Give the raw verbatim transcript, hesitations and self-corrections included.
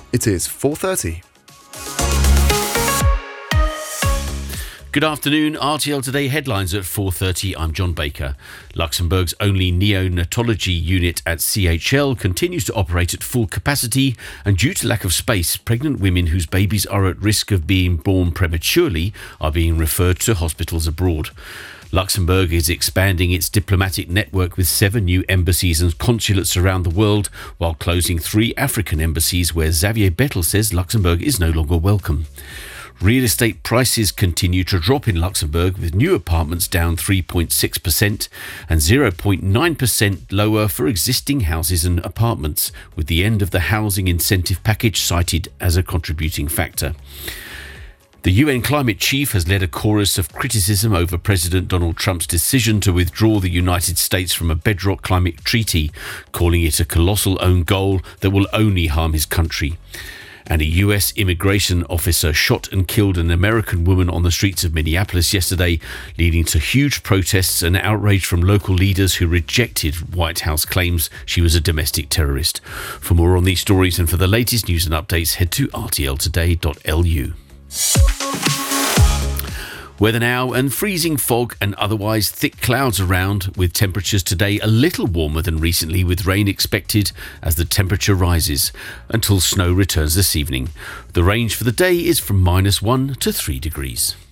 It is four thirty. Good afternoon. R T L Today headlines at four thirty. I'm John Baker. Luxembourg's only neonatology unit at C H L continues to operate at full capacity, and due to lack of space, pregnant women whose babies are at risk of being born prematurely are being referred to hospitals abroad. Luxembourg is expanding its diplomatic network with seven new embassies and consulates around the world, while closing three African embassies where Xavier Bettel says Luxembourg is no longer welcome. Real estate prices continue to drop in Luxembourg, with new apartments down three point six percent and zero point nine percent lower for existing houses and apartments, with the end of the housing incentive package cited as a contributing factor. The U N climate chief has led a chorus of criticism over President Donald Trump's decision to withdraw the United States from a bedrock climate treaty, calling it a colossal own goal that will only harm his country. And a U S immigration officer shot and killed an American woman on the streets of Minneapolis yesterday, leading to huge protests and outrage from local leaders who rejected White House claims she was a domestic terrorist. For more on these stories and for the latest news and updates, head to r t l today dot l u. Weather now, and freezing fog and otherwise thick clouds around, with temperatures today a little warmer than recently, with rain expected as the temperature rises until snow returns this evening. The range for the day is from minus one to three degrees.